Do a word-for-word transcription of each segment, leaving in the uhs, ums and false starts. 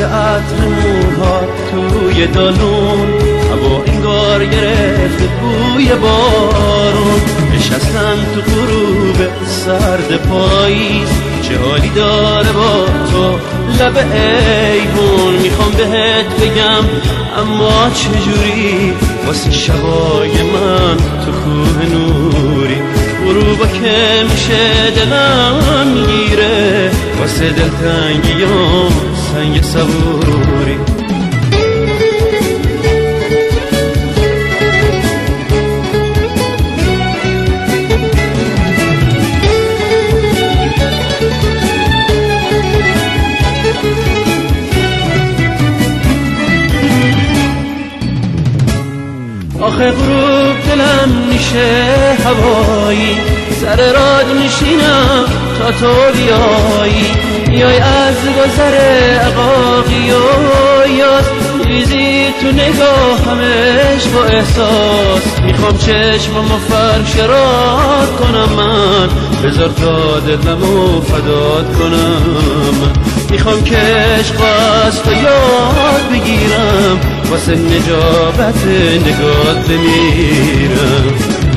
عطر موها توی دالون، هوا انگار گرفت بوی بارون. نشستم تو غروب سرد پاییز، چه حالی داره با تو لب ایوون. میخوام بهت بگم اما چجوری، واسه شبای من تو کوه نوری. غروبا که میشه دلم میگیره، واسه دلتنگیام سنگ صبوری. آخه غروب دلم میشه هوایی، سر راد میشینم تا تو بیایی. میای از گذر عقاقی و یاس، میریزی تو نگاهمش با احساس. میخوام چشممو فرش راد کنم من، بذار تا دلمو فدات کنم. میخوام که عشق از تو یاد بگیرم، واسه نجابت نگات بمیرم.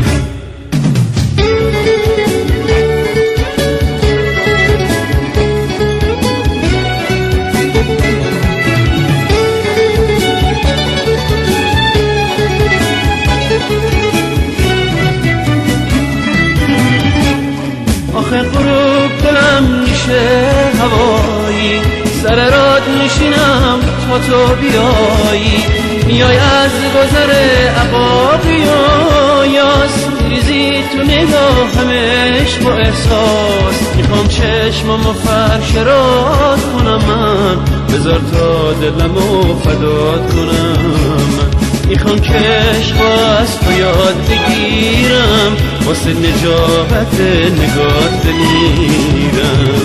آخه غروب دلم میشه هوایی، سر راد میشینم تا تو بیایی. میای از گذر عقاقی و یاس، میریزی تو نگاهمش با احساس. میخوام چشممو فرش راد کنم من، بذار تا دلمو فدات کنم. میخوام که عشق از تو یاد بگیرم، واسه نجابت نگات بمیرم.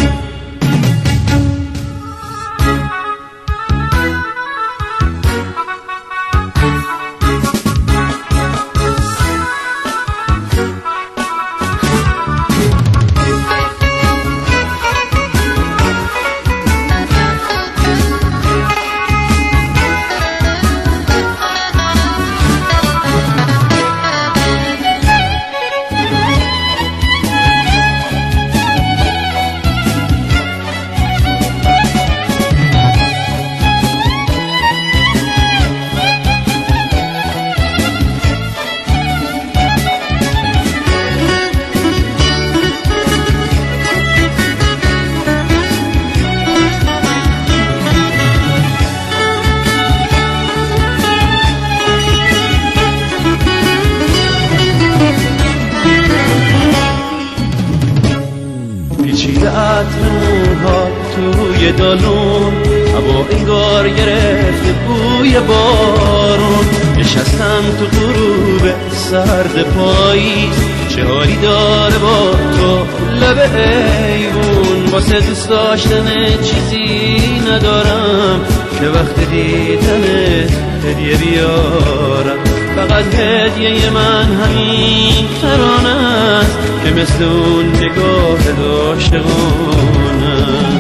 عطر موها توی دالون، هوا انگار گرفت بوی بارون. نشستم تو غروب سرد پاییز، چه حالی داره با تو لب ایوون. واسه دوست داشتن چیزی ندارم، که وقت دیدنت هدیه بیارم. فقط هدیه من همین ترانه است، که مثل اون نگاه داشتگانم.